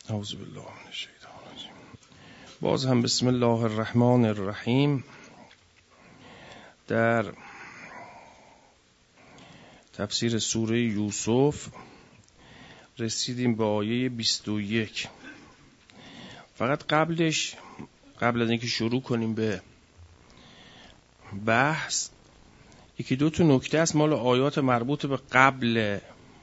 اعوذ بالله من الشیطان الرجیم. باز هم بسم الله الرحمن الرحیم. در تفسیر سوره یوسف رسیدیم به آیه 21. فقط قبل از اینکه شروع کنیم به بحث، یکی دو تا نکته است مال آیات مربوط به قبل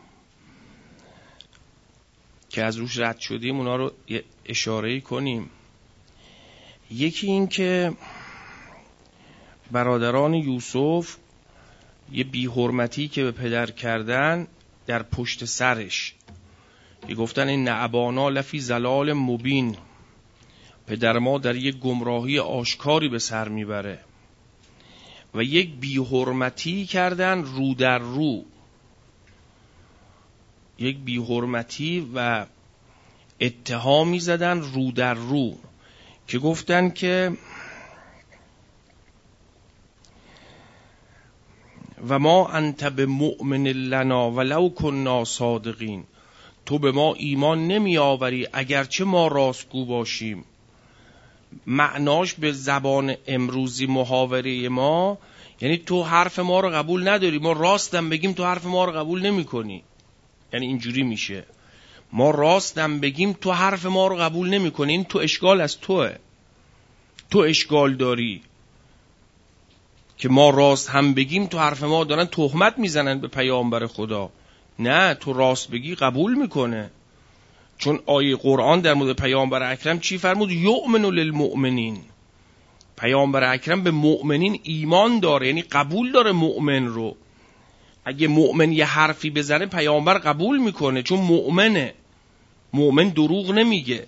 که از روش رد شدیم، اونا رو اشاره کنیم. یکی این که برادران یوسف یه بی‌حرمتی که به پدر کردن در پشت سرش، که گفتن این ابانا لفی ضلال مبین، پدر ما در یک گمراهی آشکاری به سر میبره، و یک بی‌حرمتی کردن رو در رو، یک بی‌حرمتی و اتهامی زدن رو در رو، که گفتن که و ما انت بمؤمن لنا ولو كنا صادقین، تو به ما ایمان نمی آوری اگرچه ما راستگو باشیم. معناش به زبان امروزی محاوره ما یعنی تو حرف ما رو قبول نداری، ما راستم بگیم تو حرف ما رو قبول نمی کنی. یعنی اینجوری میشه، ما راستم بگیم تو حرف ما رو قبول نمی کنی. این تو اشکال از توه، تو اشکال داری که ما راست هم بگیم تو حرف ما دارن تهمت میزنن به پیامبر خدا. نه، تو راست بگی قبول میکنه. چون آیه قرآن در مورد پیامبر اکرم چی فرمود؟ یؤمن للمؤمنین. پیامبر اکرم به مؤمنین ایمان داره، یعنی قبول داره مؤمن رو. اگه مؤمن یه حرفی بزنه پیامبر قبول میکنه، چون مؤمنه، مؤمن دروغ نمیگه.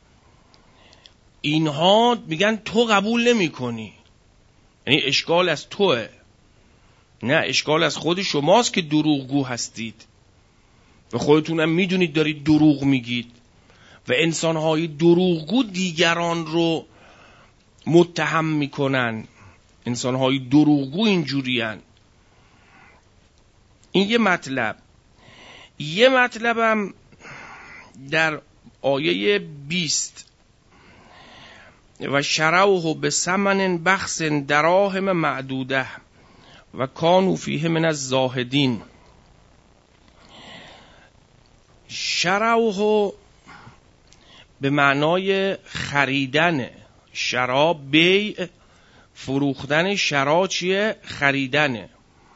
اینها میگن تو قبول نمیکنی، یعنی اشکال از توه. نه، اشکال از خود شماست که دروغگو هستید و خودتونم میدونید دارید دروغ میگید. و انسانهای دروغگو دیگران رو متهم میکنن. انسانهای دروغگو اینجورین. این یه مطلب. یه مطلبم در آیه 20 و شروه به ثمن بخس دراهم معدوده و کانوا فیه من الزاهدین. شروه به معنای خریدن، شرا بیع، فروختن. شرا چیه؟ خریدنه.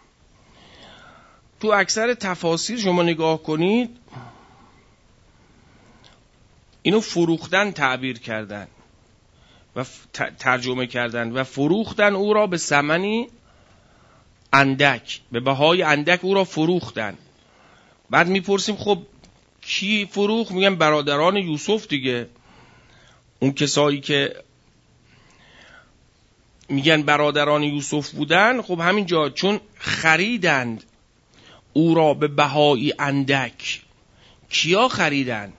تو اکثر تفاسیر شما نگاه کنید اینو فروختن تعبیر کردن و ترجمه کردن و فروختن او را به ثمنی اندک، به بهای اندک او را فروختن. بعد میپرسیم خب کی فروخت؟ میگن برادران یوسف دیگه. اون کسایی که میگن برادران یوسف بودن، خب همینجا چون خریدند او را به بهای اندک. کیا خریدن؟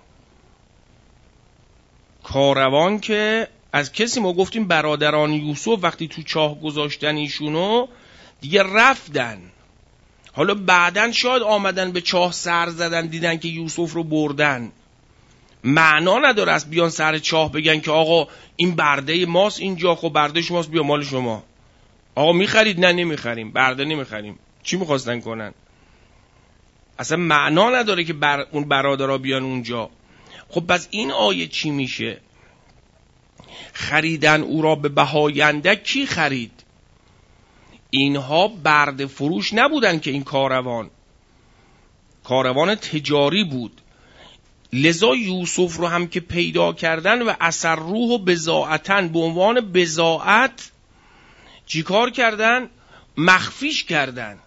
کاروان که از کسی ما گفتیم برادران یوسف وقتی تو چاه گذاشتن ایشونو دیگه رفتن. حالا بعدن شاید آمدن به چاه سر زدن، دیدن که یوسف رو بردن. معنا نداره از بیان سر چاه بگن که آقا این برده ماست اینجا، خب برده شماست بیا مال شما. آقا میخرید؟ نه نمیخریم، برده نمیخریم. چی میخواستن کنن؟ اصلا معنا نداره که اون برادرها بیان اونجا. خب پس این آیه چی میشه؟ خریدن او را به بهای اندک. کی خرید؟ اینها برده فروش نبودن که این کاروان تجاری بود. لذا یوسف رو هم که پیدا کردن و اسروه بضاعتن، به عنوان بضاعت چی کار کردن؟ مخفیش کردن.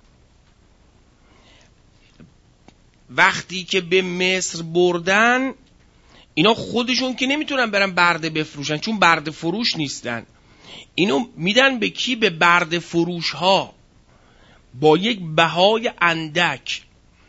وقتی که به مصر بردن، اینا خودشون که نمیتونن برن برده بفروشن چون برده فروش نیستن. اینو میدن به کی؟ به برده فروش ها با یک بهای اندک.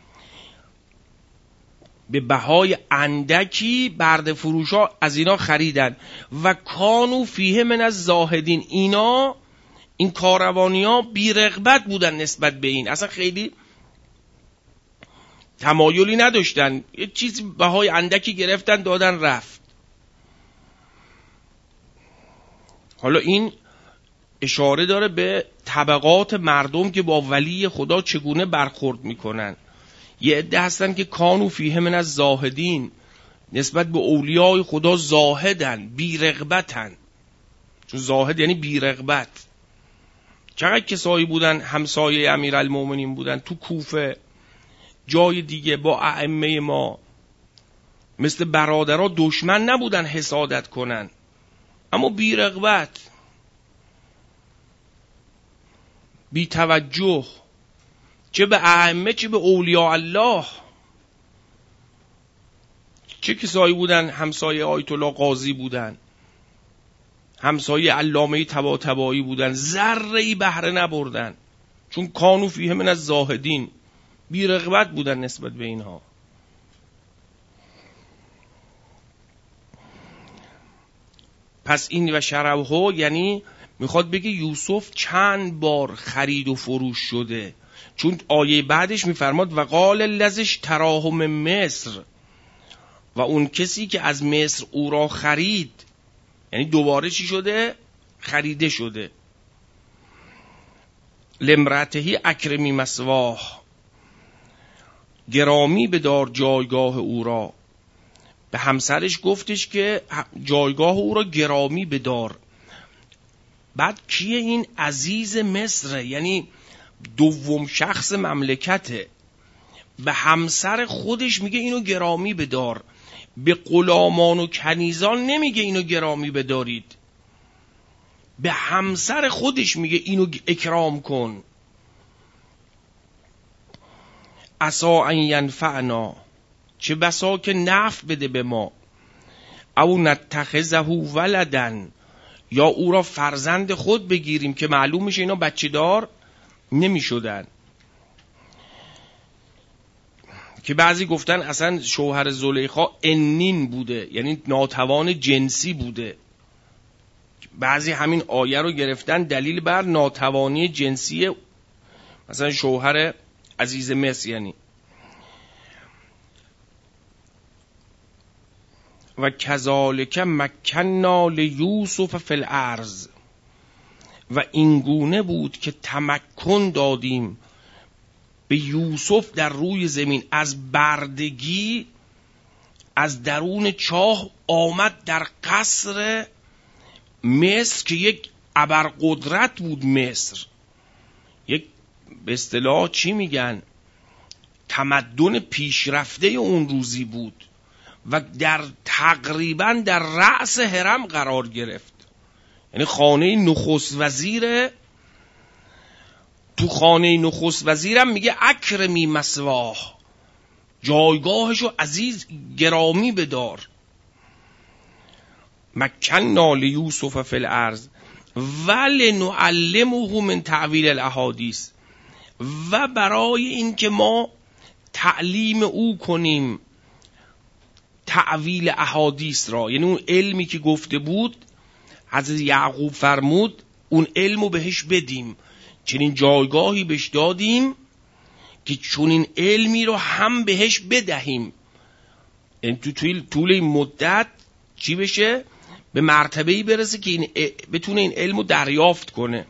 به بهای اندکی برده فروش ها از اینا خریدن. و کانوا فیه من الزاهدین. اینا این کاروانی ها بی رغبت بودن نسبت به این. اصلا خیلی تمایلی نداشتن، یه چیزی بهای اندکی گرفتن دادن رفت. حالا این اشاره داره به طبقات مردم که با ولی خدا چگونه برخورد میکنن. یه عده هستن که کانوا فیه من الزاهدین، نسبت به اولیای خدا زاهدن، بی‌رغبتن. چون زاهد یعنی بی‌رغبت. چقدر کسایی بودن همسایه امیرالمومنین بودن تو کوفه، جای دیگه با ائمه ما، مثل برادرها دشمن نبودن حسادت کنن، اما بی‌رغبت، بی توجه، چه به ائمه چه به اولیاء الله. چه کسایی بودن همسایه آیت الله قاضی بودن، همسایه علامه طباطبایی بودن، ذره‌ای بهره نبردن، چون کانوا فیه من الزاهدین، بی رغبت بودن نسبت به اینها. پس این و شروها یعنی میخواد بگه یوسف چند بار خرید و فروش شده، چون آیه بعدش میفرماد و قال الذی اشتراه من مصر، و اون کسی که از مصر او را خرید، یعنی دوباره چی شده؟ خریده شده. لامرأته اکرمی مثواه، گرامی بدار جایگاه او را. به همسرش گفتش که جایگاه او را گرامی بدار. بعد کیه این عزیز مصر؟ یعنی دوم شخص مملکته. به همسر خودش میگه اینو گرامی بدار، به غلامان و کنیزان نمیگه اینو گرامی بدارید، به همسر خودش میگه اینو اکرام کن. عسا ان ینفعنا، چه بسا که نفع بده به ما، او نتخذه ولدن، یا او را فرزند خود بگیریم، که معلوم میشه اینا بچه دار نمی شدن. که بعضی گفتن اصلا شوهر زلیخا انین بوده، یعنی ناتوان جنسی بوده. بعضی همین آیه رو گرفتن دلیل بر ناتوانی جنسی مثلا شوهر عزیز مصر. یعنی و کذالک مکننا لیوسف فی الارض، و اینگونه بود که تمکن دادیم به یوسف در روی زمین. از بردگی از درون چاه آمد در قصر مصر که یک ابرقدرت بود. مصر یک به اصطلاح چی میگن، تمدن پیشرفته اون روزی بود و در تقریبا در رأس هرم قرار گرفت. یعنی خانه نخست وزیره. تو خانه نخست وزیرم میگه اکرمی مثواه، جایگاهشو عزیز گرامی بدار. مکننا لیوسف فی الارض ولنعلمه من تعویل الاحادیث، و برای این که ما تعلیم او کنیم تعویل احادیث را، یعنی اون علمی که گفته بود حضرت یعقوب فرمود اون علمو بهش بدیم، چنین جایگاهی بهش دادیم که چنین علمی رو هم بهش بدهیم. یعنی تو طول این مدت چی بشه؟ به مرتبه‌ای برسه که این بتونه این علمو دریافت کنه.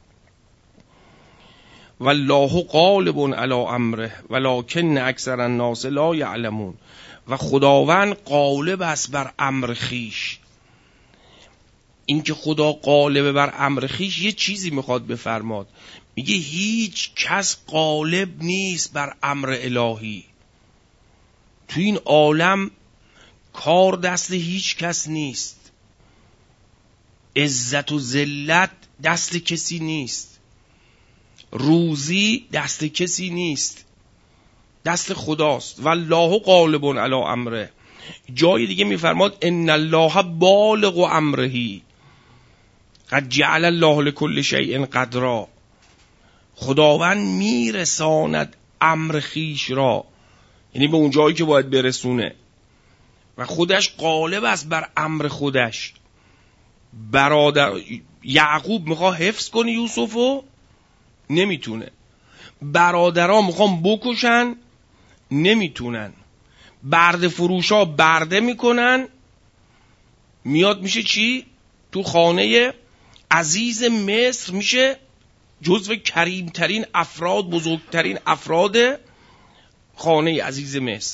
والله غالب علی امره ولکن اکثر الناس لا یعلمون، و خداوند غالب است بر امر خیش. این که خدا غالب بر امر خیش یه چیزی میخواد بفرماد، میگه هیچ کس غالب نیست بر امر الهی. تو این عالم کار دست هیچ کس نیست، عزت و ذلت دست کسی نیست، روزی دست کسی نیست، دست خداست. والله غالب علی امره. جای دیگه میفرماد ان الله بالغ امره قد جعل الله لكل شیء قدرا. خداوند میرساند امر خیش را، یعنی به اون جایی که باید برسونه، و خودش غالب است بر امر خودش. برادر یعقوب میخواد حفظ کنه یوسفو، نمیتونه. برادرها میخوان بکشن، نمیتونن. برده فروشا برده میکنن، میاد میشه چی؟ تو خانه عزیز مصر میشه جزو کریمترین افراد، بزرگترین افراد خانه عزیز مصر.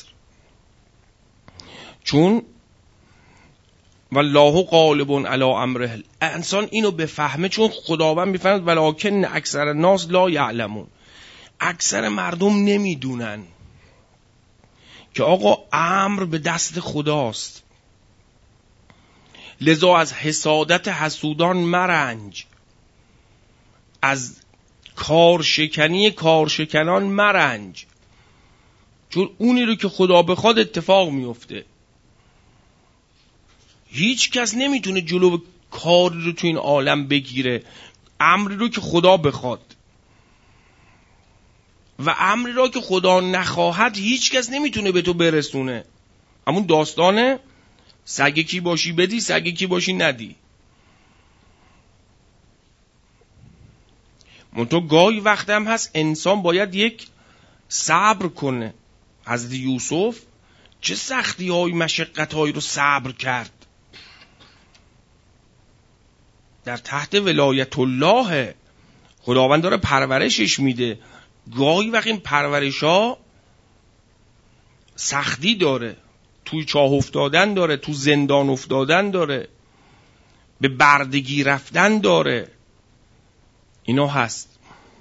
چون والله غالب علی امره، انسان اینو بفهمه، چون خداوند میفهمد ولکن اکثر الناس لا یعلمون، اکثر مردم نمیدونن که آقا امر به دست خداست. لذا از حسادت حسودان مرنج، از کارشکنی کارشکنان مرنج، چون اونی رو که خدا بخواد اتفاق میفته. هیچ کس نمیتونه جلو کاری رو تو این عالم بگیره، امری رو که خدا بخواد، و امری رو که خدا نخواهد هیچ کس نمیتونه به تو برسونه. همون داستانه سگ کی باشی بدی، سگ کی باشی ندی. منتها گاهی وقت هم هست انسان باید یک صبر کنه. حضرت یوسف چه سختی های مشقت های رو صبر کرد، در تحت ولایت الله خداوند داره پرورشش میده. گاهی وقت این پرورش ها سختی داره، توی چاه افتادن داره، تو زندان افتادن داره، به بردگی رفتن داره، اینا هست.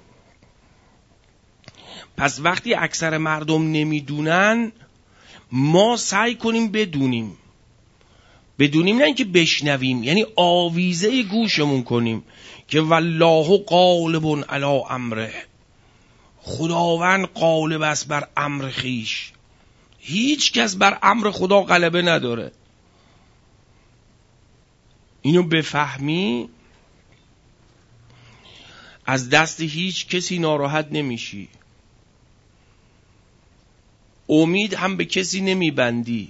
پس وقتی اکثر مردم نمیدونن، ما سعی کنیم بدونیم نه اینکه بشنویم، یعنی آویزه گوشمون کنیم که والله غالب علی امره، خداوند غالب است بر امر خیش. هیچ کس بر امر خدا غلبه نداره. اینو بفهمی از دست هیچ کسی ناراحت نمیشی، امید هم به کسی نمیبندی،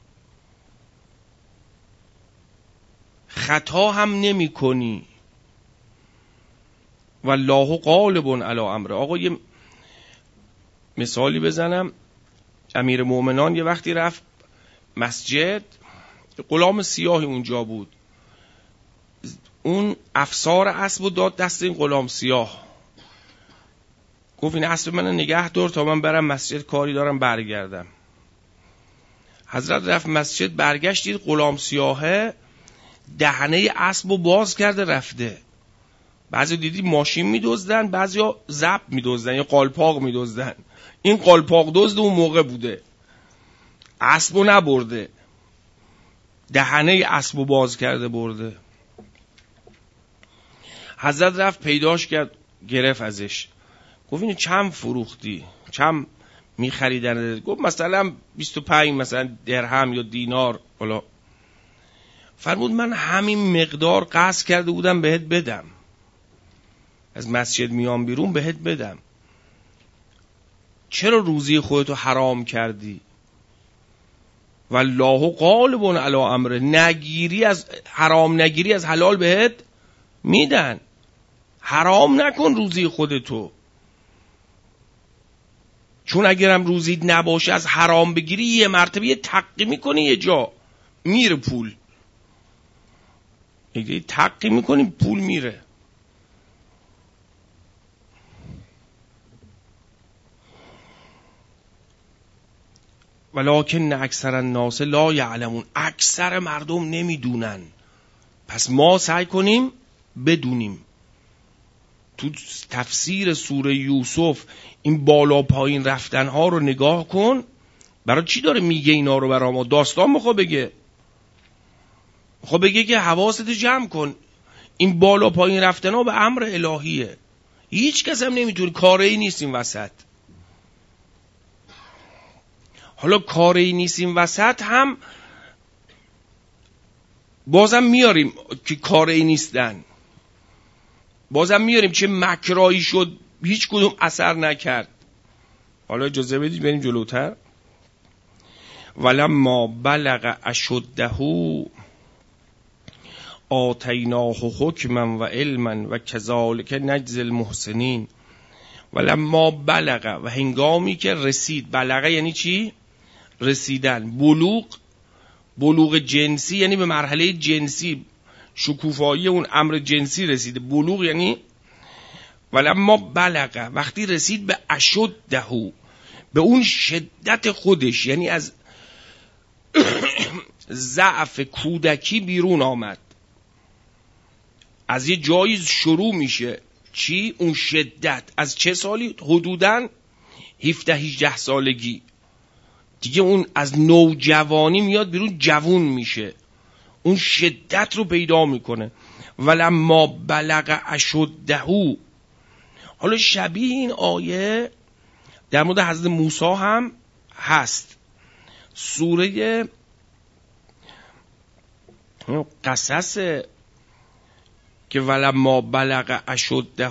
خطا هم نمی کنی. والله غالب علی امره. آقا یه مثالی بزنم. امیر مومنان یه وقتی رفت مسجد، غلام سیاهی اونجا بود، اون افسار اسب رو داد دست این غلام سیاه، گفت این اسب من نگه دار تا من برم مسجد، کاری دارم برگردم. حضرت رفت مسجد، برگشت دید غلام سیاهه دهنه اسب رو باز کرده رفته. بعضی دیدی ماشین میدزدن، بعضی ها زب میدزدن یا قالپاق میدزدن. این قالپاق دزد اون موقع بوده، اسب رو نبرده، دهنه اسب رو باز کرده برده. حضرت رفت پیداش کرد، گرفت ازش، گفت اینو چند فروختی، چند میخریدن؟ گفت مثلا 25 مثلا درهم یا دینار. حالا فرمود من همین مقدار قصد کرده بودم بهت بدم، از مسجد میام بیرون بهت بدم، چرا روزی خودتو حرام کردی؟ والله غالب علی امره، نگیری از حرام، نگیری از حلال بهت میدن. حرام نکن روزی خودتو، چون اگرم روزی نباشه از حرام بگیری یه مرتبه یه تقی میکنی، یه جا میره پول، یه تقی میکنی پول میره. ولکن اکثر الناس لا یعلمون، اکثر مردم نمیدونن. پس ما سعی کنیم بدونیم. تو تفسیر سوره یوسف این بالا پایین رفتن ها رو نگاه کن، برای چی داره میگه اینا رو؟ برای ما داستان میخواد بگه، میخواد بگه که حواست جمع کن، این بالا پایین رفتن ها به امر الهیه، هیچ کس هم نمیتونه، کاری نیست این وسط. حالا کاری نیست این وسط هم بازم میاریم که کاری نیستن، بازم میاریم چه مکرایی شد هیچ کدوم اثر نکرد. حالا اجازه بدید بریم جلوتر. ولما بلغ اشده آتیناه حکما و علما و کذالک نجزی المحسنین. ولما بلغ و هنگامی که رسید. بلغ یعنی چی؟ رسیدن. بلوغ جنسی یعنی به مرحله جنسی، شکوفایی اون امر جنسی رسیده. بلوغ یعنی ولما بلغ، وقتی رسید به اشده، به اون شدت خودش، یعنی از ضعف کودکی بیرون آمد. از یه جایی شروع میشه. چی؟ اون شدت. از چه سالی؟ حدوداً 17-18 سالگی دیگه اون از نوجوانی میاد بیرون، جوون میشه، اون شدت رو پیدا میکنه. ولما بلغ اشده. حالا شبیه این آیه در مورد حضرت موسی هم هست. سوره قصص که ولما بلغ اشده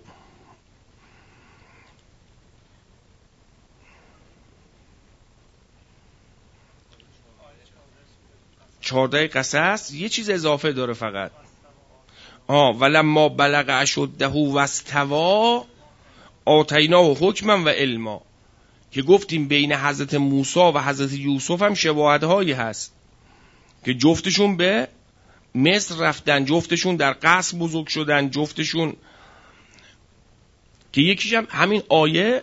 14 قصص یه چیز اضافه داره فقط. ولما بلغ اشده و استوی آتیناه حکما و علما، که گفتیم بین حضرت موسی و حضرت یوسف هم شباهت‌هایی هست که جفتشون به مصر رفتن، جفتشون در قصر بزرگ شدن، جفتشون که یکیش هم همین آیه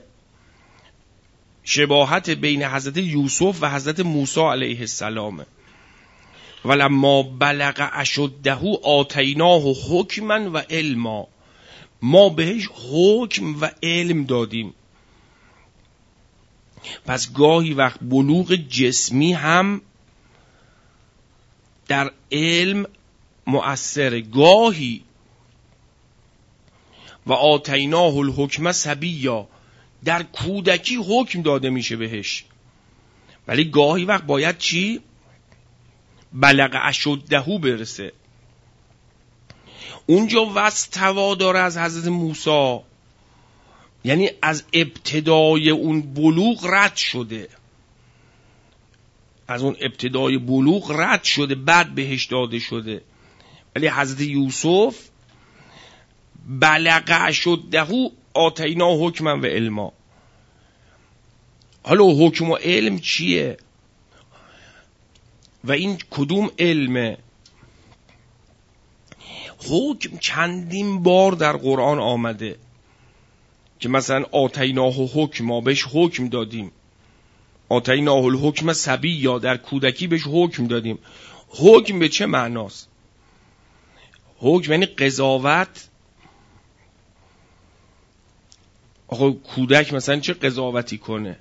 شباهت بین حضرت یوسف و حضرت موسی علیه السلامه. ولما بلغ اشده آتیناه حکما و علما، ما بهش حکم و علم دادیم. پس گاهی وقت بلوغ جسمی هم در علم مؤثره، گاهی و آتیناه الحکم صبیا، در کودکی حکم داده میشه بهش، ولی گاهی وقت باید چی؟ بلغ اشده برسه. اونجا واستوا داره از حضرت موسی، یعنی از ابتدای اون بلوغ رد شده، از اون ابتدای بلوغ رد شده، بعد بهش داده شده. ولی حضرت یوسف بلغ اشده آتینا حکما و علما. حالا حکم و علم چیه و این کدوم علمه؟ حکم چندین بار در قرآن آمده که مثلا آتیناه حکما، بهش حکم دادیم. آتیناه الحکم صبیا، در کودکی بهش حکم دادیم. حکم به چه معناست؟ حکم یعنی قضاوت. آخه کودک مثلا چه قضاوتی کنه؟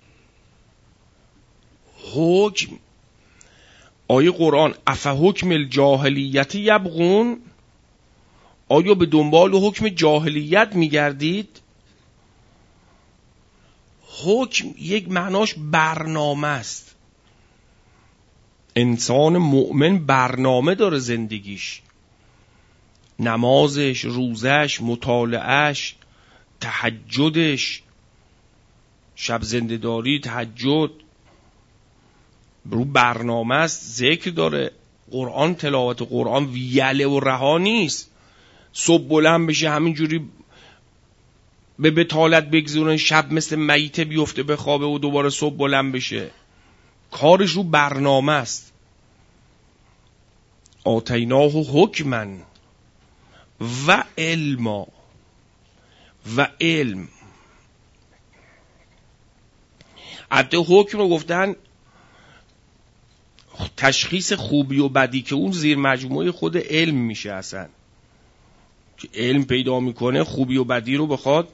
حکم آیه قرآن افحکم الجاهلیت یبغون، آیا به دنبال حکم جاهلیت میگردید؟ حکم یک معناش برنامه است. انسان مؤمن برنامه داره، زندگیش، نمازش، روزش، مطالعهش، تهجدش، شب زنده‌داری، تهجد، رو برنامه است. ذکر داره، قرآن، تلاوت قرآن ویله و رها نیست. صبح بلند بشه همینجوری به بتالت بگذارن، شب مثل میته بیفته به خوابه و دوباره صبح بلند بشه. کارش رو برنامه است. آتیناه حکما و علما، و علم. حتی حکم رو گفتن تشخیص خوبی و بدی، که اون زیر مجموعه خود علم میشه. اصلا که علم پیدا میکنه خوبی و بدی رو بخواد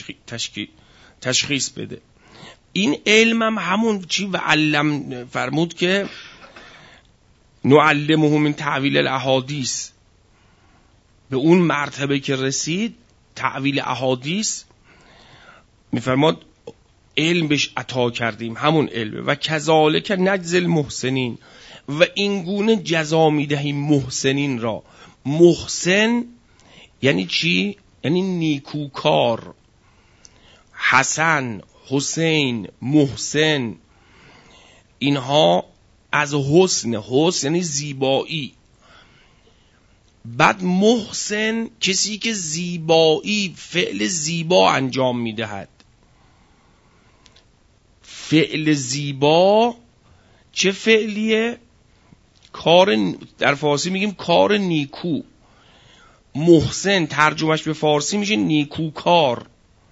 تشخیص بده. این علم هم همون چی و علم فرمود که نعلمه من تعویل الاحادیث، به اون مرتبه که رسید تعویل احادیث میفرماد علم بهش عطا کردیم، همون علمه. و کذالک نجزی المحسنین، و این گونه جزا میدهیم محسنین را. محسن یعنی چی؟ یعنی نیکوکار. حسن، حسین، محسن، اینها از حسن، حسن یعنی زیبایی. بعد محسن کسی که زیبایی، فعل زیبا انجام میدهد. فعل زیبا چه فعلیه؟ کار، در فارسی میگیم کار نیکو. محسن ترجمهش به فارسی میشه نیکوکار.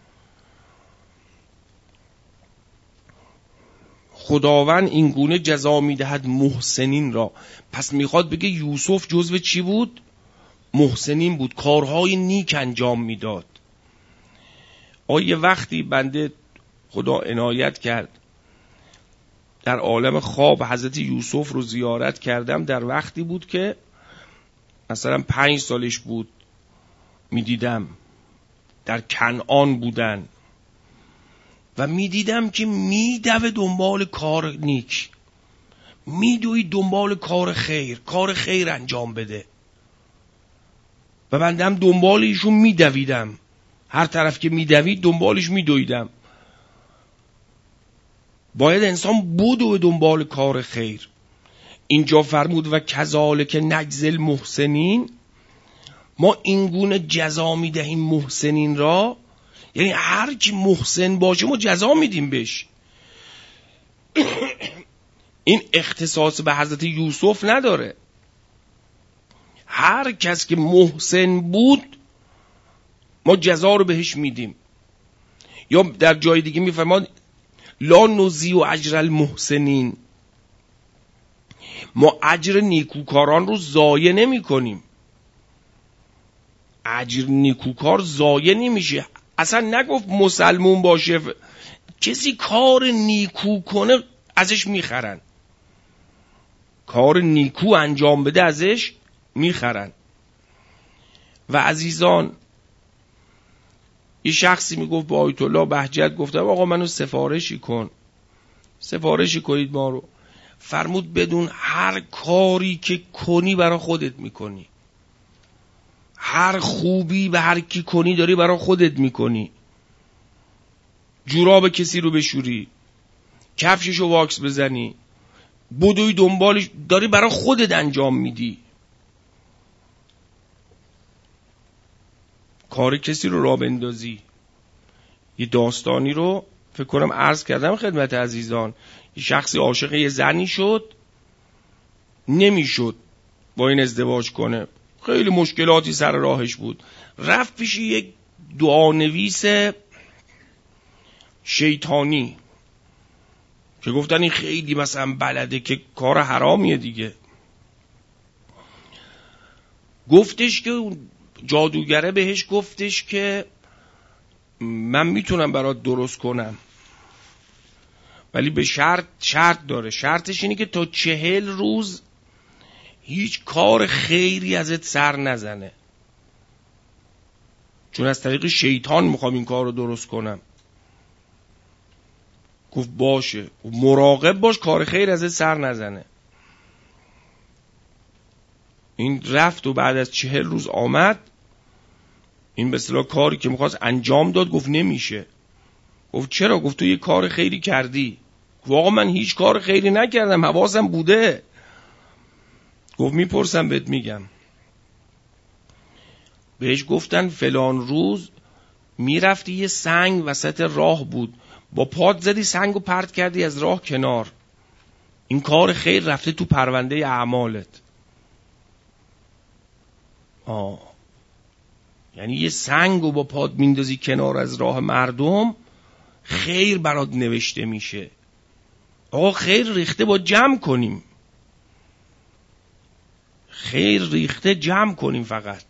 خداوند این گونه جزا میدهد محسنین را. پس میخواد بگه یوسف جزو چی بود؟ محسنین بود، کارهای نیک انجام میداد. یه وقتی بنده خدا عنایت کرد در عالم خواب حضرت یوسف رو زیارت کردم. در وقتی بود که مثلا 5 سالش بود، میدیدم در کنعان بودن و میدیدم که میدوه دنبال کار نیک، میدوی دنبال کار خیر، کار خیر انجام بده. و بنده هم دنبال ایشون میدویدم، هر طرف که میدوید دنبالش میدویدم. باید انسان بدو دنبال کار خیر. اینجا فرمود و کذالک نجزی المحسنین، ما اینگونه جزا میدهیم محسنین را. یعنی هر کی محسن باشه ما جزا میدیم بهش. این اختصاص به حضرت یوسف نداره. هر کس که محسن بود ما جزا رو بهش میدیم. یا در جای دیگه میفرماد لا نضیع اجر المحسنین، ما اجر نیکوکاران رو ضایع نمی کنیم. اجر نیکوکار ضایع نمیشه. اصلا نگفت مسلمون باشه، کسی کار نیکو کنه ازش میخرن، کار نیکو انجام بده ازش میخرن. و عزیزان، یه شخصی میگفت با آیت الله بهجت، گفتم آقا منو سفارشی کن، سفارشی کنید ما رو. فرمود بدون هر کاری که کنی برای خودت میکنی، هر خوبی به هر کی کنی داری برای خودت میکنی. جوراب کسی رو بشوری، کفششو واکس بزنی، بدوی دنبالش، داری برای خودت انجام میدی. کار کسی رو راه بندازی. یه داستانی رو فکر کنم عرض کردم خدمت عزیزان. یه شخصی عاشق یه زنی شد، نمیشد با این ازدواج کنه، خیلی مشکلاتی سر راهش بود. رفت پیش یک دعانویس شیطانی که گفتن این خیلی مثلا بلده، که کار حرامیه دیگه. گفتش که جادوگره بهش گفتش که من میتونم برات درست کنم، ولی به شرط داره. شرطش اینه که تا 40 روز هیچ کار خیری ازت سر نزنه، چون از طریق شیطان میخوام این کار رو درست کنم. گفت باشه، مراقب باش کار خیر ازت سر نزنه. این رفت و بعد از 40 روز آمد. این به اصطلاح کاری که میخواست انجام داد، گفت نمیشه. گفت چرا؟ گفت تو یه کار خیری کردی. گفت آقا من هیچ کار خیری نکردم، حواسم بوده. گفت میپرسم بهت میگم. بهش گفتن فلان روز میرفتی یه سنگ وسط راه بود، با پات زدی سنگ و پرت کردی از راه کنار. این کار خیر رفته تو پرونده اعمالت. یعنی یه سنگ رو با پات میندازی کنار از راه مردم، خیر برات نوشته میشه. آقا خیر ریخته با جمع کنیم، خیر ریخته جمع کنیم فقط.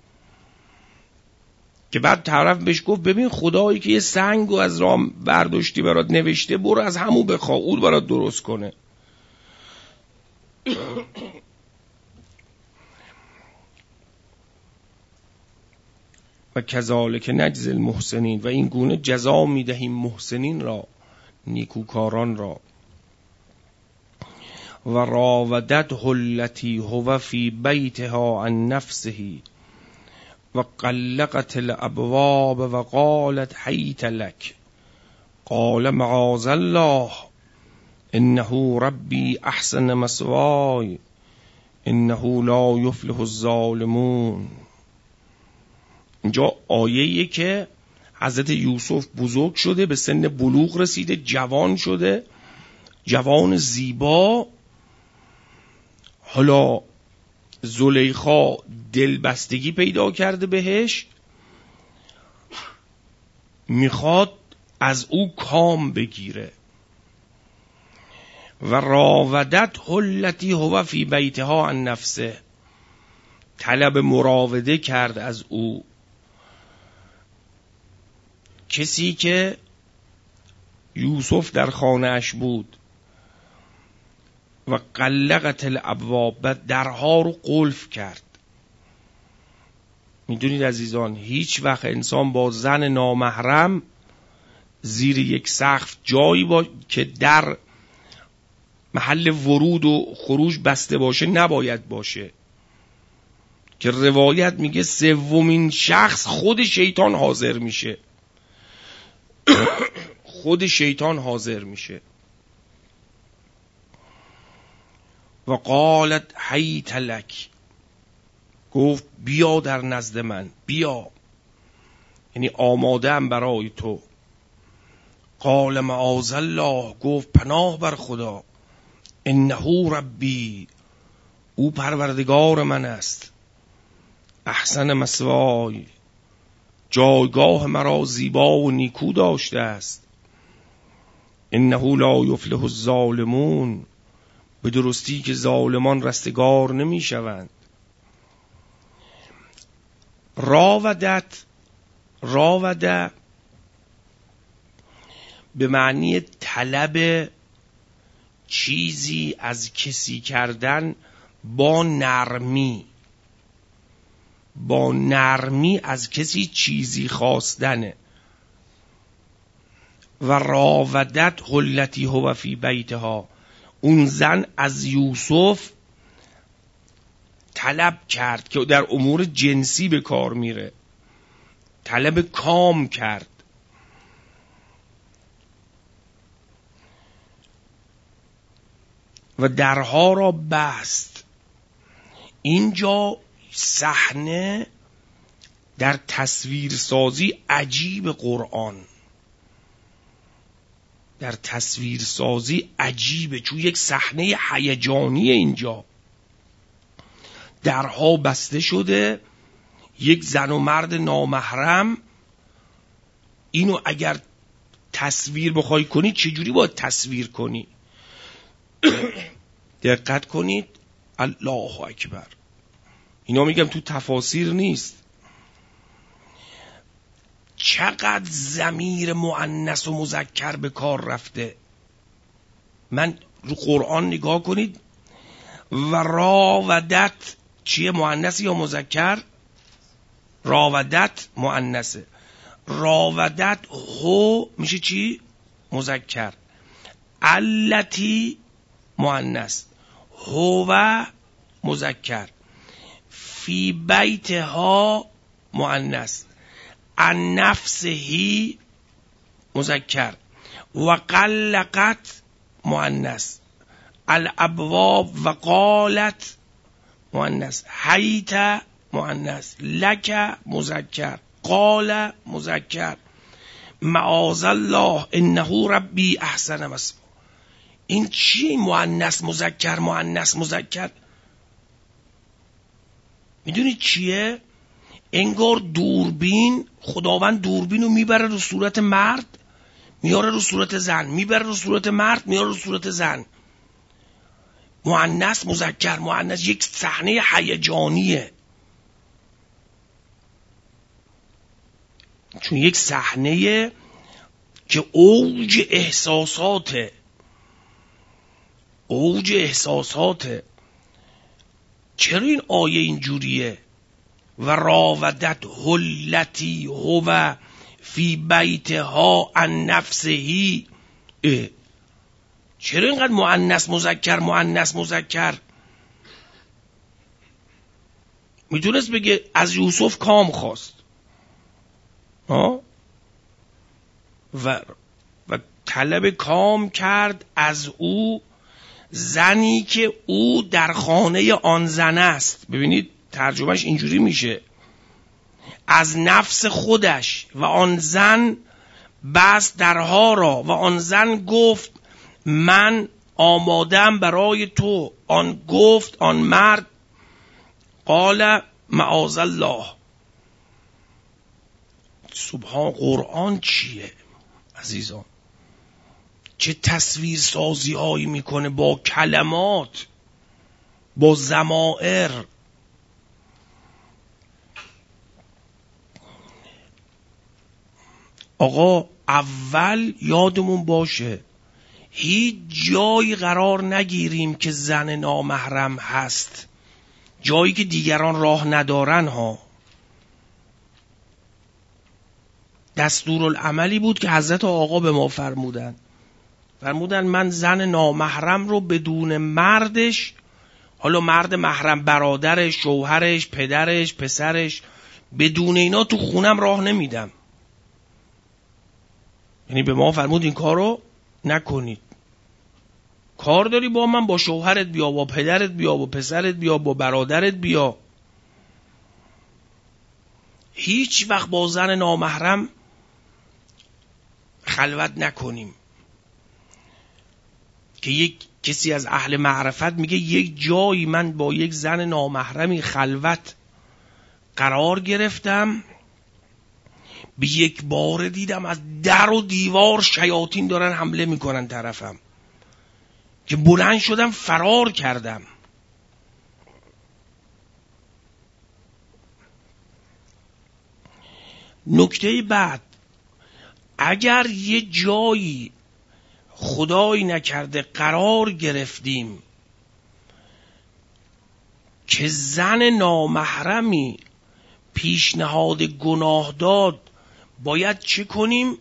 که بعد طرف بهش گفت ببین خدایی که یه سنگ رو از راه برداشتی برات نوشته، برو از همون بخوا اون برات درست کنه. و کذالک نجزی المحسنین، و این گونه جزا میدهیم محسنین را، نیکوکاران را. و راودته التی هو فی بیتها عن نفسه و غلقت الابواب و قالت حیت لک قال معاذ الله انه ربی احسن مثوای انه لا یفلح الظالمون. اینجا آیه‌ایه که حضرت یوسف بزرگ شده، به سن بلوغ رسیده، جوان شده، جوان زیبا. حالا زلیخا دلبستگی پیدا کرده بهش، میخواد از او کام بگیره. و راودت التی هو فی بیتها عن نفسه، طلب مراوده کرد از او، کسی که یوسف در خانه اش بود. و غلقت الابواب، درها رو قلف کرد. میدونید عزیزان، هیچ وقت انسان با زن نامحرم زیر یک سقف جایی که در محل ورود و خروج بسته باشه نباید باشه، که روایت میگه سومین شخص خود شیطان حاضر میشه. خود شیطان حاضر میشه. و قالت حیت لک، گفت بیا در نزد من، بیا، یعنی آماده ام برای تو. قال معاذ الله، گفت پناه بر خدا. انه ربی، او پروردگار من است. احسن مثوای، جایگاه مرا زیبا و نیکو داشته است. انه لا یفلح الظالمون، به درستی که ظالمان رستگار نمی شوند. راوده به معنی طلب چیزی از کسی کردن با نرمی، با نرمی از کسی چیزی خواستنه. و راودت التی هو فی بیتها، اون زن از یوسف طلب کرد، که در امور جنسی به کار میره، طلب کام کرد. و درها را بست. اینجا صحنه در تصویرسازی عجیب قرآن، در تصویرسازی عجیبه، چون یک صحنه هیجانیه. اینجا درها بسته شده، یک زن و مرد نامحرم. اینو اگر تصویر بخوای کنی چجوری باید تصویر کنی؟ دقت کنید، الله اکبر. اینا میگم تو تفاسیر نیست. چقدر ضمیر مؤنث و مذکر به کار رفته. من رو قرآن نگاه کنید. و راودت چیه، مؤنث یا مذکر؟ راودت مؤنثه. راودت هو میشه چی؟ مذکر. التی مؤنث، هو مذکر. فی بیتها مؤنث، عن نفسه مذکر. و غلقت مؤنث، الابواب و قالت مؤنث، حیت مؤنث، لک مذکر، قال مذکر. معاذ الله انه ربی احسن مثوای. این چی؟ مؤنث مذکر، مؤنث مذکر. میدونید چیه؟ انگار دوربین، خداوند دوربین رو میبره رو صورت مرد، میاره رو صورت زن، میبره رو صورت مرد، میاره رو صورت زن. مؤنث مذکر مؤنث، یک صحنه هیجانیه. چون یک صحنه که اوج احساساته، اوج احساساته. چرا این آیه اینجوریه؟ و راودت التی هو فی بیتها عن نفسه. چرا اینقدر مؤنث مذکر مؤنث مذکر؟ میتونست بگه از یوسف کام خواست و طلب کام کرد از او، زنی که او در خانه آن زن است. ببینید ترجمهش اینجوری میشه: از نفس خودش و آن زن بست درها را و آن زن گفت من آمادم برای تو. آن گفت آن مرد قال معاذ الله. سبحان. قرآن چیه عزیزان؟ چه تصویر سازی هایی میکنه با کلمات، با ضمائر. آقا اول یادمون باشه هیچ جایی قرار نگیریم که زن نامحرم هست، جایی که دیگران راه ندارن ها. دستورالعملی بود که حضرت آقا به ما فرمودن من زن نامحرم رو بدون مردش، حالا مرد محرم، برادرش، شوهرش، پدرش، پسرش، بدون اینا تو خونم راه نمیدم. یعنی به ما فرمود این کار رو نکنید. کار داری با من، با شوهرت بیا، با پدرت بیا، با پسرت بیا، با برادرت بیا. هیچ وقت با زن نامحرم خلوت نکنیم. که یک کسی از اهل معرفت میگه یک جایی من با یک زن نامحرمی خلوت قرار گرفتم، به یک بار دیدم از در و دیوار شیاطین دارن حمله میکنن طرفم، که بلند شدم فرار کردم. نکته بعد، اگر یه جایی خدایی نکرده قرار گرفتیم که زن نامحرمی پیشنهاد گناه داد، باید چه کنیم؟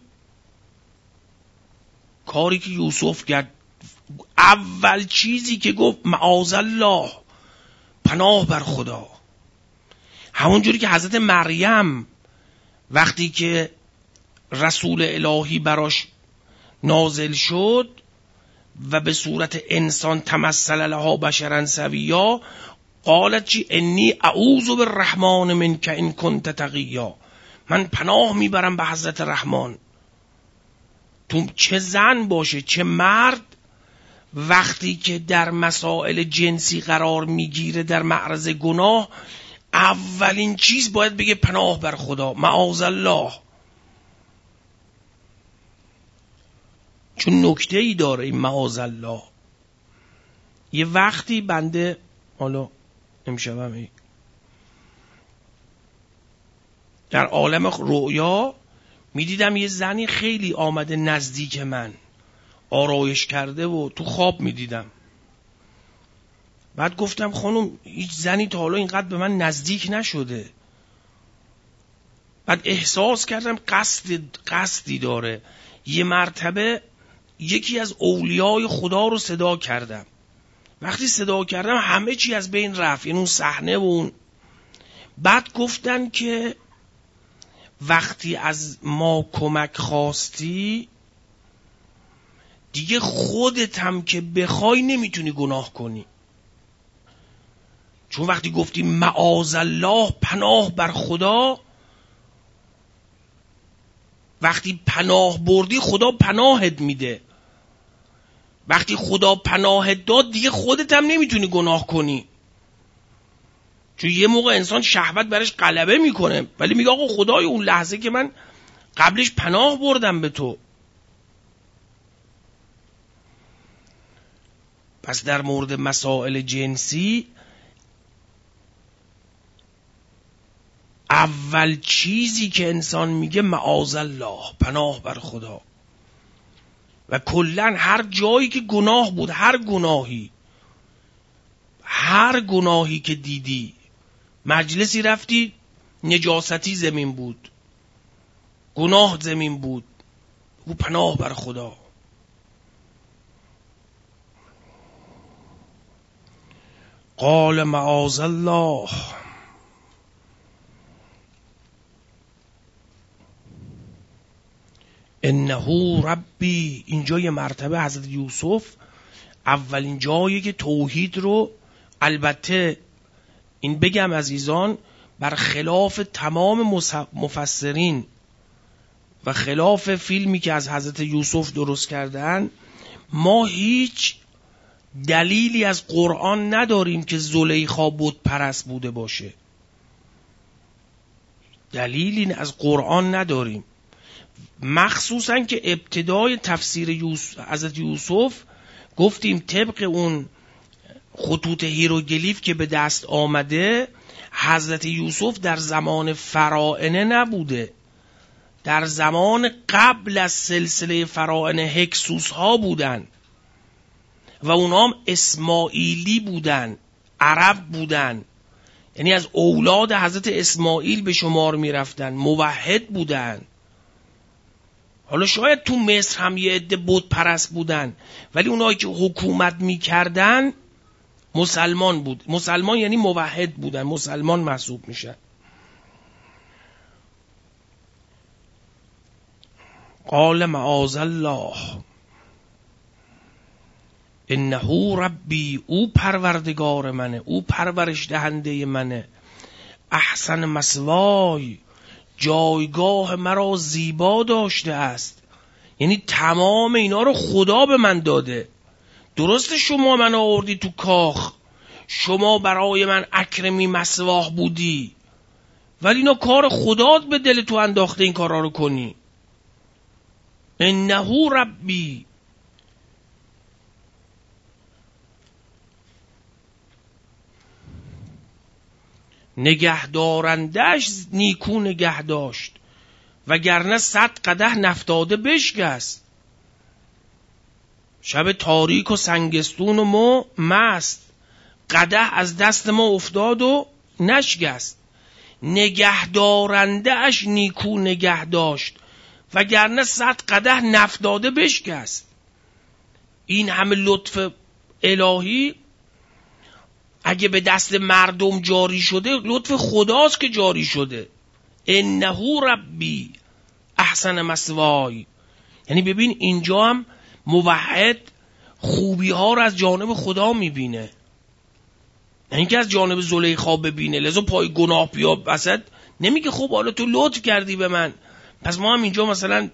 کاری که یوسف کرد، اول چیزی که گفت معاذ الله، پناه بر خدا. همون جوری که حضرت مریم وقتی که رسول الهی براش نازل شد و به صورت انسان تمثل لها بشرا سویا، قالت چی؟ انی اعوذ بالرحمن منک ان کنت تقیا. من پناه میبرم به حضرت رحمان. تو چه زن باشه چه مرد، وقتی که در مسائل جنسی قرار میگیره در معرض گناه، اولین چیز باید بگه پناه بر خدا، معاذ الله. چون نکته ای داره این معاذ الله. یه وقتی بنده، حالا امشبم در عالم رؤیا میدیدم یه زنی خیلی آمده نزدیک من، آرایش کرده و تو خواب میدیدم. بعد گفتم خانم هیچ زنی تا حالا اینقدر به من نزدیک نشده. بعد احساس کردم قصدی داره. یه مرتبه یکی از اولیای خدا رو صدا کردم. وقتی صدا کردم همه چی از بین رفت، این اون صحنه و اون. بعد گفتن که وقتی از ما کمک خواستی دیگه خودت هم که بخوای نمیتونی گناه کنی، چون وقتی گفتی معاذ الله، پناه بر خدا، وقتی پناه بردی خدا پناهت میده. وقتی خدا پناهت داد دیگه خودت هم نمیتونی گناه کنی، چون یه موقع انسان شهوت برش غلبه میکنه، ولی میگه آقا خدای اون لحظه که من قبلش پناه بردم به تو. پس در مورد مسائل جنسی اول چیزی که انسان میگه معاذ الله، پناه بر خدا. و کلن هر جایی که گناه بود، هر گناهی که دیدی، مجلسی رفتی نجاستی زمین بود، گناه زمین بود، او پناه بر خدا. قال معاذ الله. انه ربی. اینجا یه مرتبه حضرت یوسف اولین جایی که توحید رو، البته این بگم عزیزان، برخلاف تمام مفسرین و خلاف فیلمی که از حضرت یوسف درست کردن، ما هیچ دلیلی از قرآن نداریم که زلیخا بت پرست بوده باشه. دلیلی از قرآن نداریم، مخصوصا که ابتدای تفسیر حضرت یوسف گفتیم طبق اون خطوط هیروگلیف که به دست آمده، حضرت یوسف در زمان فراعنه نبوده، در زمان قبل از سلسله فراعنه هکسوس ها بودن و اونا هم اسماعیلی بودن، عرب بودن، یعنی از اولاد حضرت اسماعیل به شمار می رفتن، موحد بودن. حالا شاید تو مصر هم یه عده بت پرست بودن، ولی اونایی که حکومت می کردن مسلمان بود. مسلمان یعنی موحد بودن، مسلمان محسوب میشن. قال معاذ الله انه ربی، او پروردگار منه، او پرورش دهنده منه، احسن مثوای، جایگاه مرا زیبا داشته است. یعنی تمام اینا رو خدا به من داده. درسته شما من آوردی تو کاخ، شما برای من اکرمی مثواه بودی، ولی اینا کار خدات به دل تو انداخته این کارا رو کنی. انه ربی، نگهدارندش نیکو نگه داشت، وگرنه 100 قدح نفتاده بشکست. شب تاریک و سنگستون و ما مست، قدح از دست ما افتاد و نشکست. نگهدارندش نیکو نگه داشت، وگرنه 100 قدح نفتاده بشکست. این همه لطف الهی اگه به دست مردم جاری شده، لطف خداست که جاری شده. انه ربی احسن مثوای. یعنی ببین اینجا هم موحد خوبی ها رو از جانب خدا میبینه، نه اینکه از جانب زلیخا ببینه. لذا پای گناه بیا وسط نمیگه خب حالا تو لطف کردی به من، پس ما هم اینجا مثلا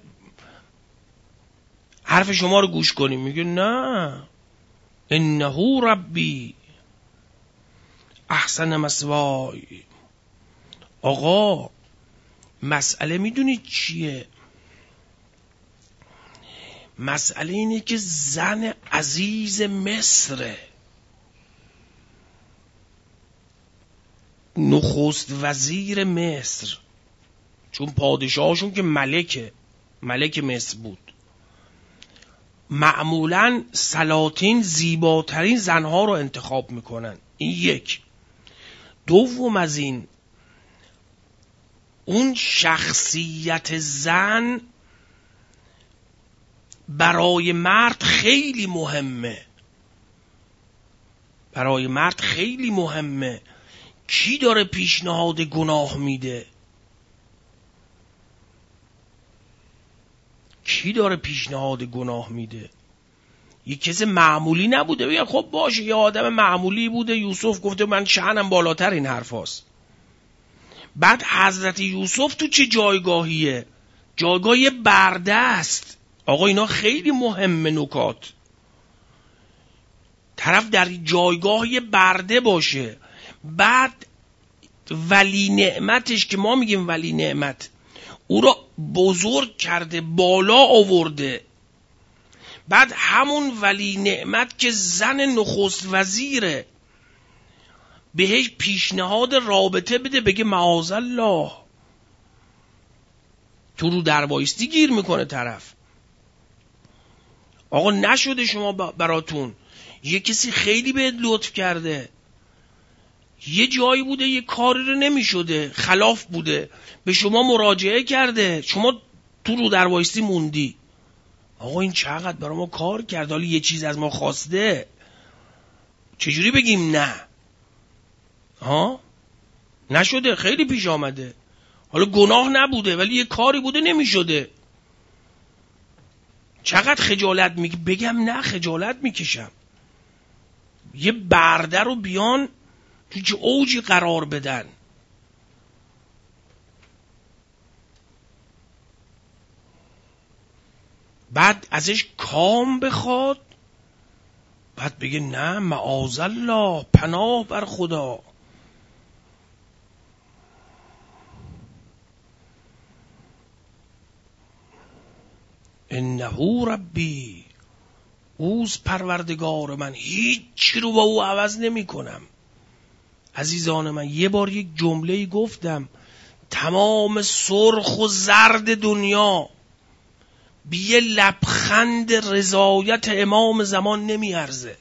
حرف شما رو گوش کنیم. میگه نه، انه ربی احسن مثوای. آقا مسئله میدونید چیه؟ مسئله اینه که زن عزیز مصر، نخست وزیر مصر، چون پادشاهشون که ملک مصر بود، معمولاً سلاطین زیباترین زنها رو انتخاب میکنن. این یک. دوم از این، اون شخصیت زن برای مرد خیلی مهمه. برای مرد خیلی مهمه. کی داره پیشنهاد گناه میده؟ کی داره پیشنهاد گناه میده؟ یه کس معمولی نبوده بگه خب باشه یه آدم معمولی بوده، یوسف گفته من شأنم بالاتر این حرف هست. بعد حضرت یوسف تو چه جایگاهیه؟ جایگاهی برده است. آقا اینا خیلی مهمه نکات. طرف در جایگاهی برده باشه. بعد ولی نعمتش که ما میگیم ولی نعمت، او را بزرگ کرده، بالا آورده. بعد همون ولی نعمت که زن نخست وزیره، بهش پیشنهاد رابطه بده، بگه معاذ الله، تو رو در وایستی گیر میکنه طرف. آقا نشده شما براتون یه کسی خیلی بهت لطف کرده، یه جایی بوده یه کاری رو نمیشده، خلاف بوده، به شما مراجعه کرده، شما تو رو در وایستی موندی. آقا این چقدر برای ما کار کرد، حالا یه چیز از ما خواسته، چجوری بگیم نه؟ نشده، خیلی پیش آمده، حالا گناه نبوده ولی یه کاری بوده نمیشده. چقدر خجالت بگم نه، خجالت میکشم. یه برده رو بیان تو چه اوجی قرار بدن. بعد ازش کام بخواد، بعد بگه نه معاذالله، پناه بر خدا. انه ربی، اوز پروردگار من، هیچی رو با او عوض نمی کنم. عزیزان من، یه بار یک جمله‌ای گفتم، تمام سرخ و زرد دنیا بی یه لبخند رضایت امام زمان نمی ارزه.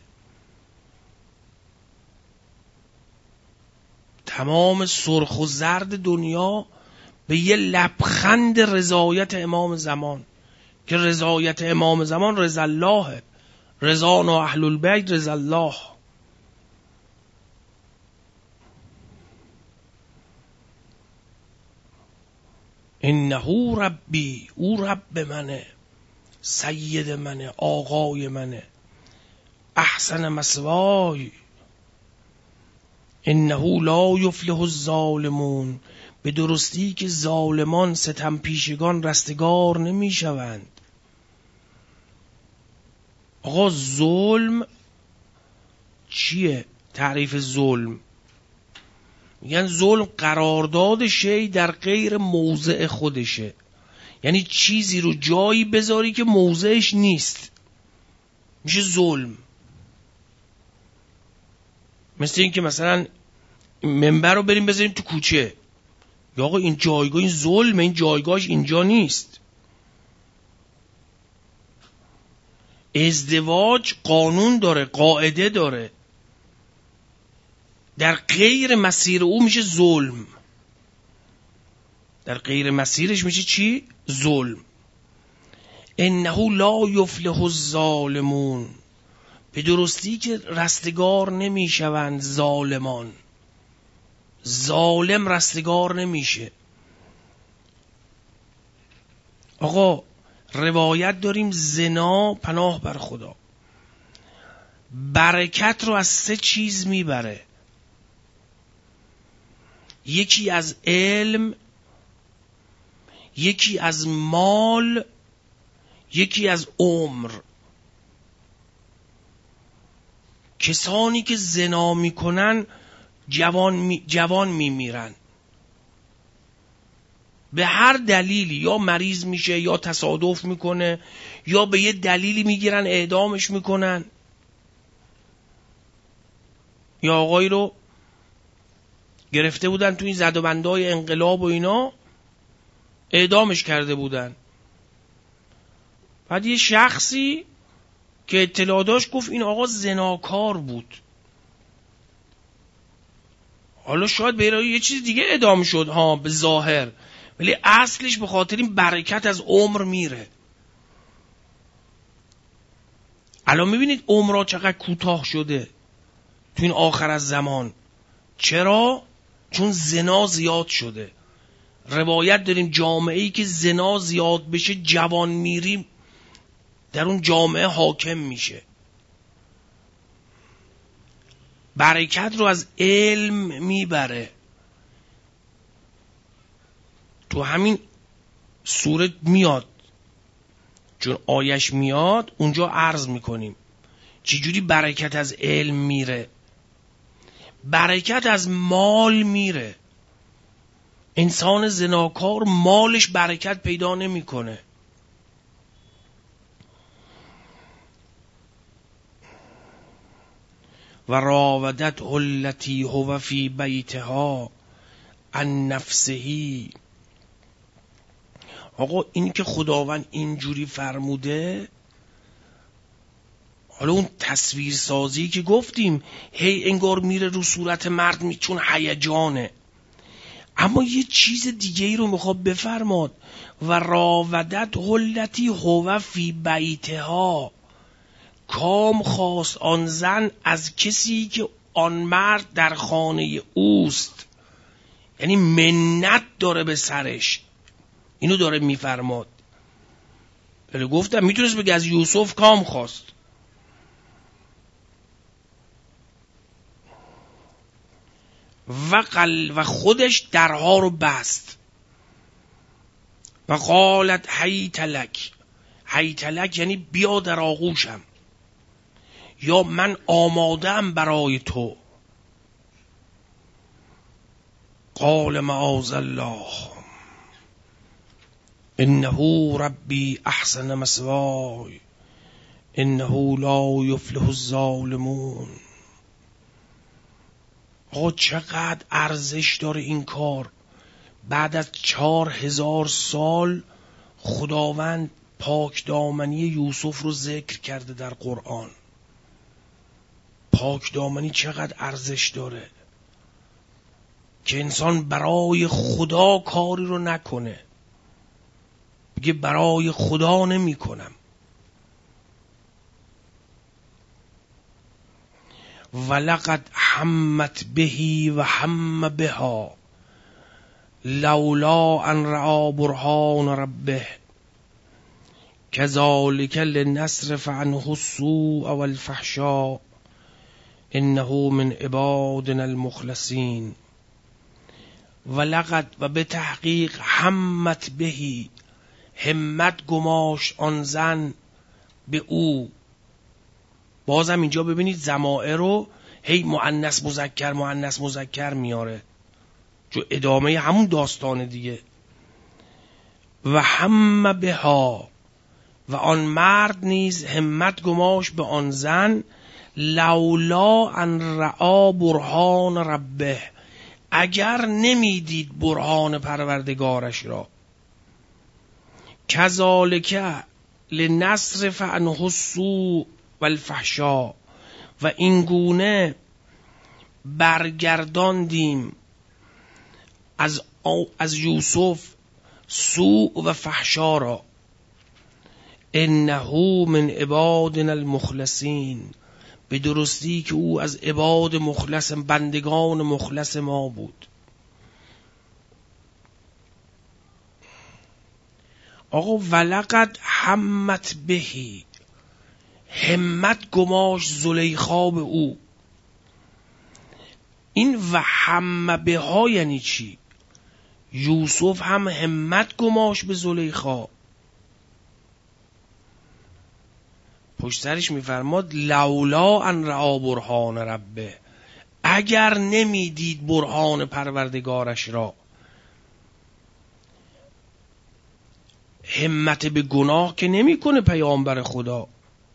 تمام سرخ و زرد دنیا به یه لبخند رضایت امام زمان، که رضایت امام زمان رضا الله، رضان و اهل البیت رضا الله. انه ربی، او رب منه، سید منه، آقای منه، احسن مثوای. انه لا یفلح الظالمون، به درستی که ظالمان ستم پیشگان رستگار نمی شوند. آقا ظلم چیه؟ تعریف ظلم، میگن ظلم قرارداد شی در غیر موضع خودشه، یعنی چیزی رو جایی بذاری که موضعش نیست، میشه ظلم. مثل این که مثلا منبر رو بریم بذاریم تو کوچه، یا آقا این جایگاه، این ظلمه، این جایگاهش اینجا نیست. ازدواج قانون داره، قاعده داره، در غیر مسیر او میشه ظلم. در غیر مسیرش میشه چی؟ ظلم. انه لا یفلح الظالمون، به درستی که رستگار نمیشوند ظالمان. ظالم رستگار نمیشه. آقا روایت داریم زنا، پناه بر خدا، برکت رو از 3 چیز میبره. یکی از علم، یکی از مال، یکی از عمر. کسانی که زنا میکنن جوان میمیرن، به هر دلیلی، یا مریض میشه، یا تصادف میکنه، یا به یه دلیلی میگیرن اعدامش میکنن. یا آقایی رو گرفته بودن تو این زد و بندای انقلاب و اینا، اعدامش کرده بودن. بعد یه شخصی که اطلاع داشت گفت این آقا زناکار بود. حالا شاید به یه چیز دیگه اعدام شد ها به ظاهر، ولی اصلش به خاطر این برکت از عمر میره. الان میبینید عمرها چقدر کوتاه شده تو این آخر از زمان. چرا؟ چون زنا زیاد شده. روایت داریم جامعه‌ای که زنا زیاد بشه، جوان میری در اون جامعه حاکم میشه. برکت رو از علم میبره. تو همین سوره میاد، چون آیش میاد اونجا عرض میکنیم چجوری برکت از علم میره. برکت از مال میره. انسان زناکار مالش برکت پیدا نمیکنه. و راودت التی هو فی بیتها عن نفسه. آقا این که خداوند اینجوری فرموده، حالا اون تصویر سازی که گفتیم هی انگار میره رو صورت مرد چون هیجانه، اما یه چیز دیگه ای رو میخواد بفرماد. و راودت التی هو فی بیتها، کام خواست آن زن از کسی که آن مرد در خانه اوست، یعنی منت داره به سرش. اینو داره میفرماد. ولی گفتم میتونست بگه از یوسف کام خواست. و خودش درها رو بست. و قالت حیت لک، حیت لک یعنی بیا در آغوشم، یا من آماده‌ام برای تو. قال معاذ الله انه ربی احسن مثوای انه لا یفلح الظالمون. آقا چقدر ارزش داره این کار. بعد از 4000 سال خداوند پاک دامنی یوسف رو ذکر کرده در قرآن. پاک دامنی چقدر ارزش داره که انسان برای خدا کاری رو نکنه، بگه برای خدا نمی کنم. ولقد همت بهی و هم بها لولا ان رأى برهان ربه كذلك لنصرف عنه السوء والفحشاء انه من عبادنا المخلصین. ولقد و به تحقیق همت بهی همت گماشت آن زن به او. بازم اینجا ببینید ضمائر رو هی مؤنث مذکر مؤنث مذکر میاره، جو ادامه همون داستان دیگه. و هم بها و آن مرد نیز همت گماشت به آن زن لولا ان رأى برهان ربه، اگر نمیدید برهان پروردگارش را. کذالک لنصرف عنه السوء والفحشاء و این گونه برگرداندیم از یوسف سوء و فحشا را. انه من عبادنا المخلصین، به درستی که او از عباد مخلص بندگان مخلص ما بود. آقا ولقد همت بهی، همت گماش زلیخا به او. این و هم بها یعنی چی؟ یوسف هم همت گماش به زلیخا. پشت سرش میفرماد لولا ان رأى برهان ربه، اگر نمیدید برهان پروردگارش را. همت به گناه که نمیکنه پیامبر خدا.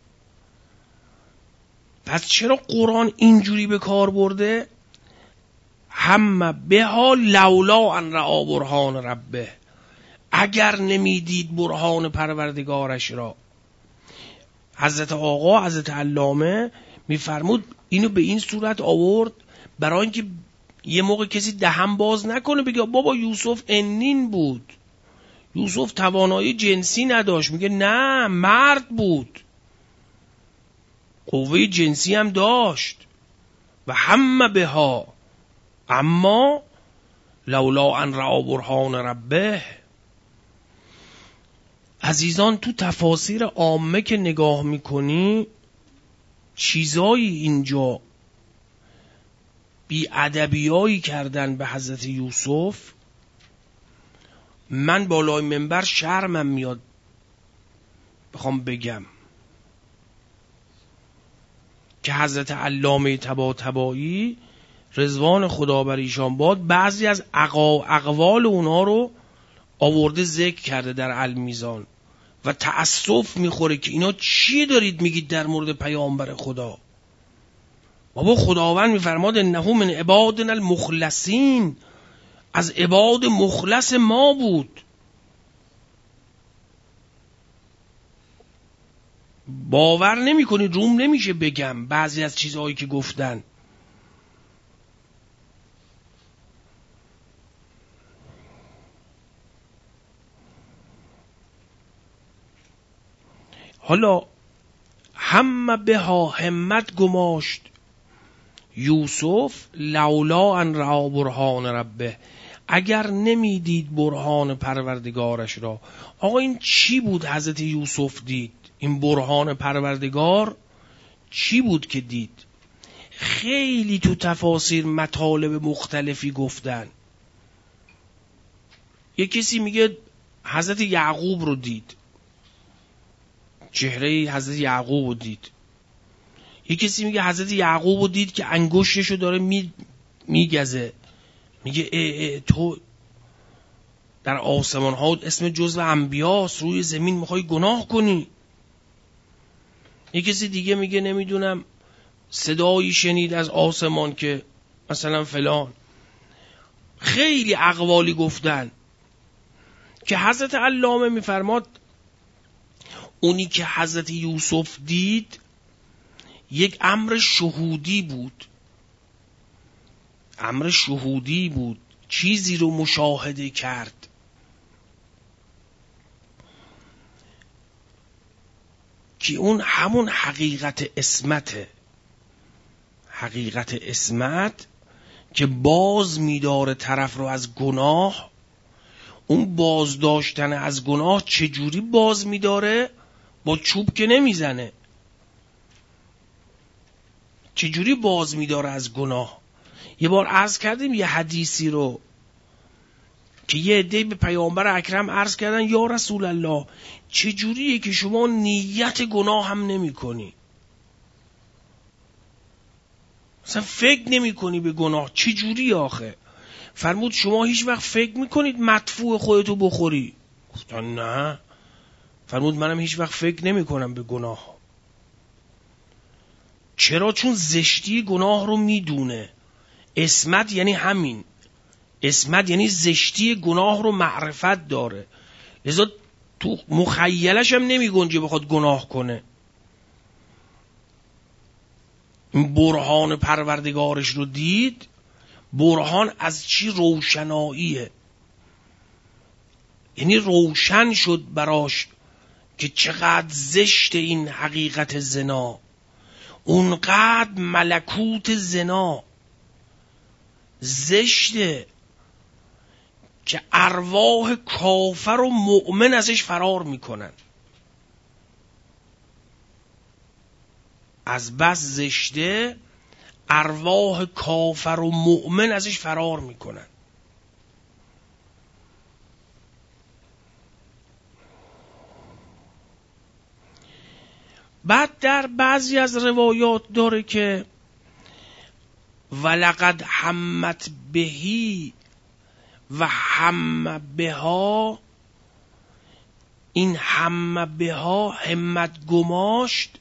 پس چرا قرآن اینجوری به کار برده؟ هم بها لولا ان رأى برهان ربه، اگر نمیدید برهان پروردگارش را. حضرت آقا حضرت علامه میفرمود اینو به این صورت آورد برای اینکه یه موقع کسی دهن باز نکنه بگه بابا یوسف انین بود، یوسف توانایی جنسی نداشت. میگه نه، مرد بود، قوه جنسی هم داشت. و هم بها، اما لولا ان رأى برهان ربه. عزیزان تو تفاسیر عامه که نگاه میکنی چیزایی اینجا بی ادبیایی کردن به حضرت یوسف. من بالای منبر شرمم میاد بخوام بگم که حضرت علامه طباطبایی رضوان خدا بر ایشان باد بعضی از اقوال اونا رو آورده ذکر کرده در المیزان و تأسف میخوره که اینا چی دارید میگید در مورد پیامبر خدا. بابا خداوند میفرماد انه من عبادنا المخلصین، از عباد مخلص ما بود. باور نمی کنی، روم نمیشه بگم بعضی از چیزهایی که گفتن. حالا هم بها همت گماشت یوسف لولا ان رأى برهان ربه، اگر نمیدید برهان پروردگارش را. آقا این چی بود حضرت یوسف دید؟ این برهان پروردگار چی بود که دید؟ خیلی تو تفاسیر مطالب مختلفی گفتن. یه کسی میگه حضرت یعقوب رو دید، چهره حضرت یعقوب رو دید. یه کسی میگه حضرت یعقوب رو دید که انگشتشو داره میگزه. میگه تو در آسمان ها اسم جزو انبیاست، روی زمین میخوای گناه کنی. یه کسی دیگه میگه نمیدونم صدایی شنید از آسمان که مثلا فلان. خیلی اقوالی گفتن که حضرت علامه میفرماد اونی که حضرت یوسف دید یک امر شهودی بود. امر شهودی بود، چیزی رو مشاهده کرد. که اون همون حقیقت عصمته. حقیقت عصمت که باز میداره طرف رو از گناه. اون باز داشتن از گناه چجوری باز میداره؟ با چوب که نمیزنه. چجوری باز میداره از گناه؟ یه بار عرض کردیم یه حدیثی رو که یه عده‌ای به پیامبر اکرم عرض کردن یا رسول الله چجوریه که شما نیت گناه هم نمی کنی؟ مثلا فکر نمی کنی به گناه، چجوری آخه؟ فرمود شما هیچ وقت فکر میکنید مدفوع خودتو بخوری؟ گفتن نه. فرمود منم هیچ وقت فکر نمی کنم به گناه. چرا؟ چون زشتی گناه رو میدونه. عصمت یعنی همین. عصمت یعنی زشتی گناه رو معرفت داره، لذا تو مخیلش هم نمی گنجه بخواد گناه کنه. این برهان پروردگارش رو دید. برهان از چی؟ روشناییه. یعنی روشن شد براش که چقدر زشت این حقیقت زنا، اونقدر ملکوت زنا زشته که ارواح کافر و مؤمن ازش فرار میکنن. از بس زشته ارواح کافر و مؤمن ازش فرار میکنن. بعد در بعضی از روایات داره که ولقد همت بهی و هم بها. این هم بها همت گماشت،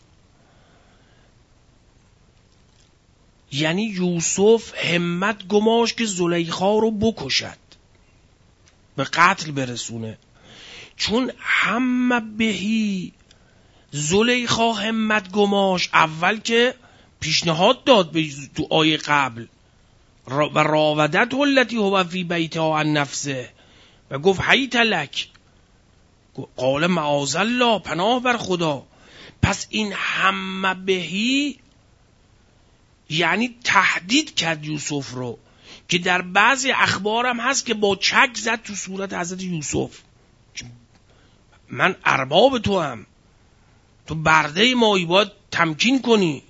یعنی یوسف همت گماشت که زلیخا رو بکشد، به قتل برسونه. چون هم بهی زلیخا همت گماشت، اول که پیشنهاد داد به تو آیه قبل و راودت التی هو فی بیتها عن نفسه و گفت حیت لک، قال معاذ الله، پناه بر خدا. پس این هم بهی یعنی تهدید کرد یوسف رو، که در بعضی اخبارم هست که با چک زد تو صورت حضرت یوسف. من ارباب تو هم، تو برده مایی، باید تمکین کنی.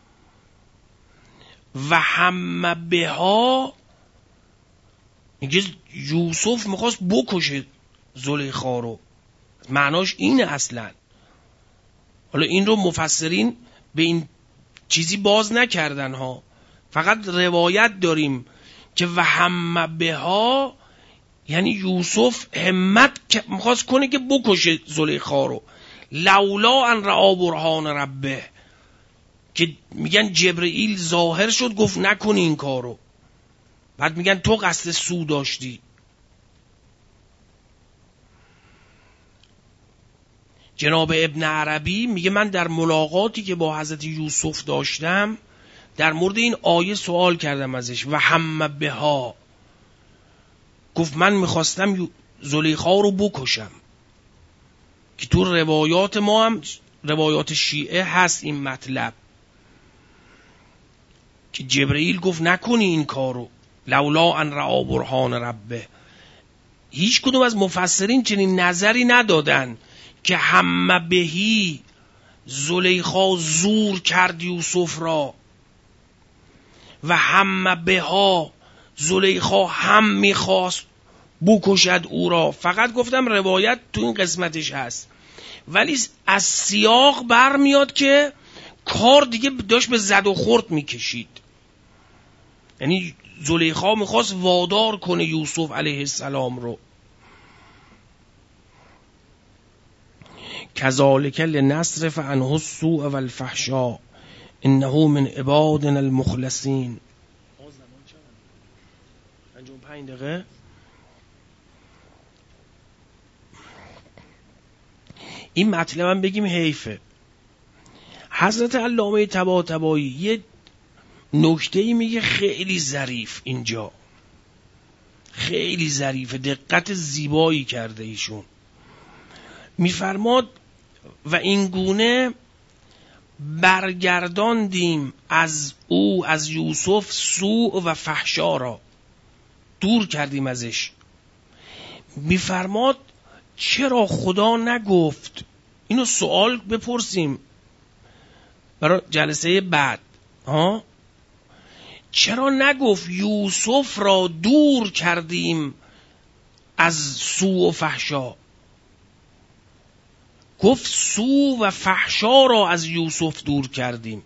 و هم بها میگه یوسف میخواست بکشه زلیخا رو، معناش اینه اصلا. حالا این رو مفسرین به این چیزی باز نکردن ها، فقط روایت داریم که و هم بها یعنی یوسف همت میخواست کنه که بکشه زلیخا رو. لولا ان رأى برهان ربه، که میگن جبرئیل ظاهر شد گفت نکنی این کارو. بعد میگن تو قصد سو داشتی. جناب ابن عربی میگه من در ملاقاتی که با حضرت یوسف داشتم در مورد این آیه سوال کردم ازش و هم بها، گفت من میخواستم زلیخا رو بکشم. که تو روایات ما هم، روایات شیعه هست این مطلب که جبرئیل گفت نکنی این کارو، لولا ان رأى برهان ربه. هیچ کدوم از مفسرین چنین نظری ندادن که هم بهی زلیخا زور کرد یوسف را. و هم بها، زلیخا هم میخواست بکشد او را. فقط گفتم روایت تو این قسمتش هست، ولی از سیاق برمیاد که کار دیگه داشت به زد و خورد میکشید. یعنی زلیخا میخواست وادار کنه یوسف علیه السلام رو. کذالک لنصرف عنه السوء والفحشاء انه من عبادنا المخلصین. 5 دقیقه. این مطلب هم بگیم حیفه. حضرت علامه طباطبایی یه نکته‌ای میگه خیلی ظریف، اینجا خیلی ظریفه، دقت زیبایی کرده ایشون. میفرماد و این گونه برگرداندیم از او، از یوسف، سوء و فحشا را، دور کردیم ازش. میفرماد چرا خدا نگفت، اینو سوال بپرسیم برای جلسه بعد، چرا نگفت یوسف را دور کردیم از سوء و فحشا، گفت سوء و فحشا را از یوسف دور کردیم.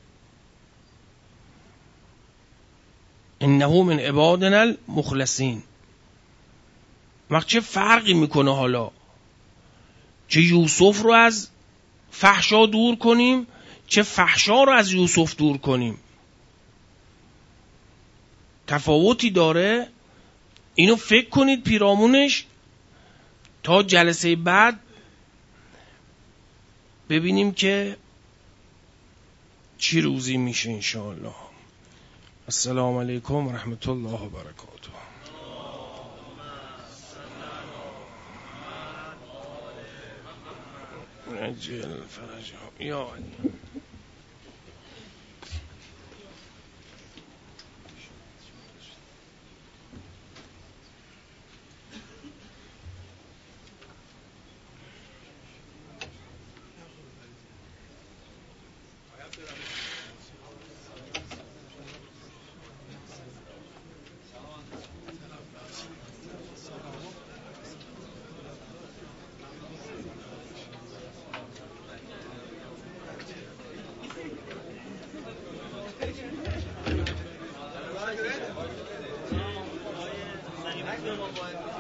انه من عبادنا المخلصین. وقت چه فرقی میکنه حالا چه یوسف رو از فحشا دور کنیم چه فحشا رو از یوسف دور کنیم؟ تفاوتی داره؟ اینو فکر کنید پیرامونش تا جلسه بعد ببینیم که چی روزی میشه انشاءالله. السلام علیکم و رحمت الله و برکاته. عجل فرجهم یا علی. Thank you.